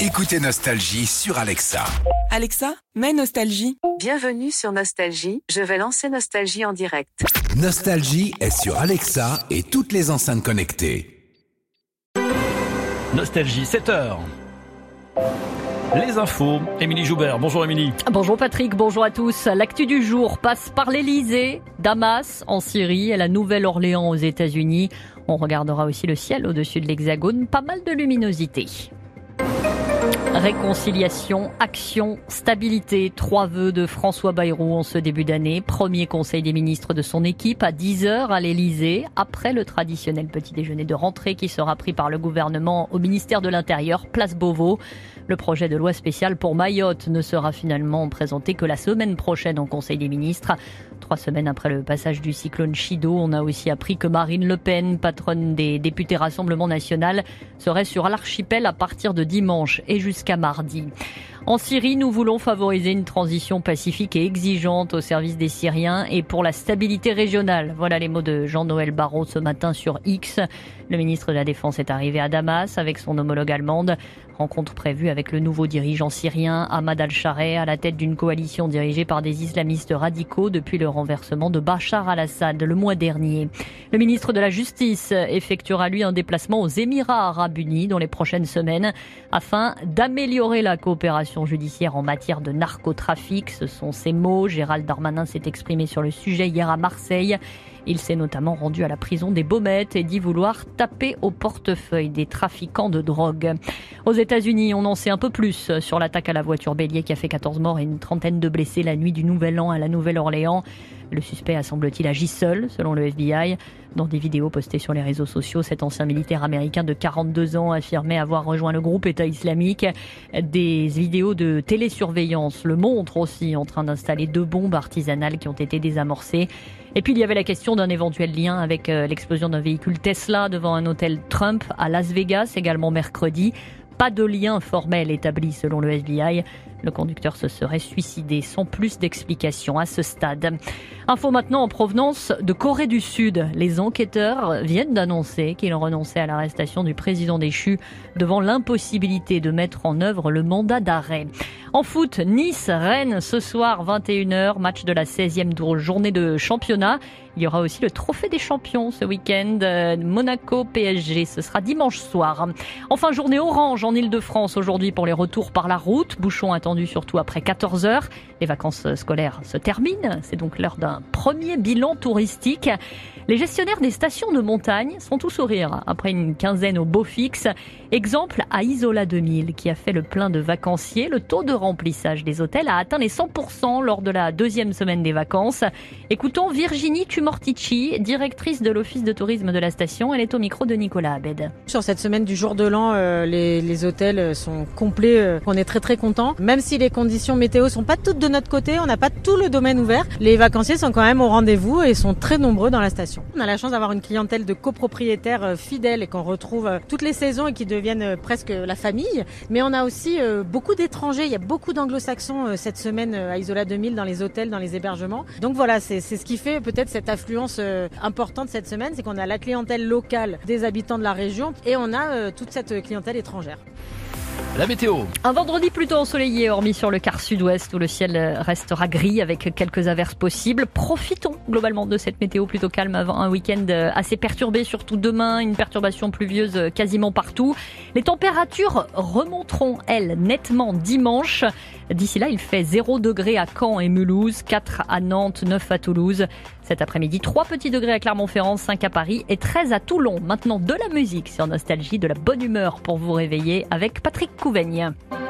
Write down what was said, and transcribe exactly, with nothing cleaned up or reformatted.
Écoutez Nostalgie sur Alexa. Alexa, mets Nostalgie. Bienvenue sur Nostalgie, je vais lancer Nostalgie en direct. Nostalgie est sur Alexa et toutes les enceintes connectées. Nostalgie, sept heures. Les infos, Émilie Joubert. Bonjour Émilie. Bonjour Patrick, bonjour à tous. L'actu du jour passe par l'Elysée, Damas en Syrie et la Nouvelle-Orléans aux États-Unis. On regardera aussi le ciel au-dessus de l'Hexagone, pas mal de luminosité. Réconciliation, action, stabilité, trois vœux de François Bayrou en ce début d'année. Premier conseil des ministres de son équipe à dix heures à l'Elysée, après le traditionnel petit déjeuner de rentrée qui sera pris par le gouvernement au ministère de l'Intérieur, place Beauvau. Le projet de loi spéciale pour Mayotte ne sera finalement présenté que la semaine prochaine au Conseil des ministres. Trois semaines après le passage du cyclone Chido, on a aussi appris que Marine Le Pen, patronne des députés Rassemblement National, serait sur l'archipel à partir de dimanche et jusqu'à mardi. En Syrie, nous voulons favoriser une transition pacifique et exigeante au service des Syriens et pour la stabilité régionale. Voilà les mots de Jean-Noël Barrot ce matin sur X. Le ministre de la Défense est arrivé à Damas avec son homologue allemande. Rencontre prévue avec le nouveau dirigeant syrien Ahmad al-Sharai à la tête d'une coalition dirigée par des islamistes radicaux depuis le renversement de Bachar al-Assad le mois dernier. Le ministre de la Justice effectuera lui un déplacement aux Émirats arabes unis dans les prochaines semaines afin d'améliorer la coopération judiciaire en matière de narcotrafic. Ce sont ses mots. Gérald Darmanin s'est exprimé sur le sujet hier à Marseille. Il s'est notamment rendu à la prison des Baumettes et dit vouloir taper au portefeuille des trafiquants de drogue. Aux États-Unis, on en sait un peu plus sur l'attaque à la voiture bélier qui a fait quatorze morts et une trentaine de blessés la nuit du Nouvel An à la Nouvelle-Orléans. Le suspect a semble-t-il agi seul, selon le F B I. Dans des vidéos postées sur les réseaux sociaux, cet ancien militaire américain de quarante-deux ans affirmait avoir rejoint le groupe État islamique. Des vidéos de télésurveillance le montrent aussi en train d'installer deux bombes artisanales qui ont été désamorcées. Et puis il y avait la question d'un éventuel lien avec l'explosion d'un véhicule Tesla devant un hôtel Trump à Las Vegas, également mercredi. Pas de lien formel établi selon le F B I. Le conducteur se serait suicidé sans plus d'explications à ce stade. Info maintenant en provenance de Corée du Sud. Les enquêteurs viennent d'annoncer qu'ils renonçaient à l'arrestation du président déchu devant l'impossibilité de mettre en œuvre le mandat d'arrêt. En foot, Nice-Rennes ce soir vingt et une heures, match de la seizième journée de championnat. Il y aura aussi le trophée des champions ce week-end. Monaco-P S G, ce sera dimanche soir. Enfin, journée orange en Ile-de-France aujourd'hui pour les retours par la route. Bouchons attendus surtout après quatorze heures. Les vacances scolaires se terminent. C'est donc l'heure d'un premier bilan touristique. Les gestionnaires des stations de montagne sont tous sourires après une quinzaine au beau fixe. Exemple à Isola deux mille qui a fait le plein de vacanciers. Le taux de remplissage des hôtels a atteint les cent pour cent lors de la deuxième semaine des vacances. Écoutons Virginie Tumortici, directrice de l'office de tourisme de la station. Elle est au micro de Nicolas Abed. Sur cette semaine du jour de l'an, euh, les, les hôtels sont complets. Euh, on est très très contents. Même si les conditions météo sont pas toutes de notre côté, on n'a pas tout le domaine ouvert. Les vacanciers sont quand même au rendez-vous et sont très nombreux dans la station. On a la chance d'avoir une clientèle de copropriétaires euh, fidèles et qu'on retrouve euh, toutes les saisons et qui deviennent euh, presque la famille. Mais on a aussi euh, beaucoup d'étrangers. Il y a beaucoup d'anglo-saxons euh, cette semaine euh, à Isola deux mille dans les hôtels, dans les hébergements. Donc voilà, c'est, c'est ce qui fait peut-être cette affluence euh, importante cette semaine, c'est qu'on a la clientèle locale des habitants de la région et on a euh, toute cette clientèle étrangère. La météo. Un vendredi plutôt ensoleillé, hormis sur le quart sud-ouest où le ciel restera gris avec quelques averses possibles. Profitons globalement de cette météo plutôt calme avant un week-end assez perturbé, surtout demain, une perturbation pluvieuse quasiment partout. Les températures remonteront, elles, nettement dimanche. D'ici là, il fait zéro degré à Caen et Mulhouse, quatre à Nantes, neuf à Toulouse. Cet après-midi, trois petits degrés à Clermont-Ferrand, cinq à Paris et treize à Toulon. Maintenant, de la musique sur Nostalgie, de la bonne humeur pour vous réveiller avec Patrick Couvaigne.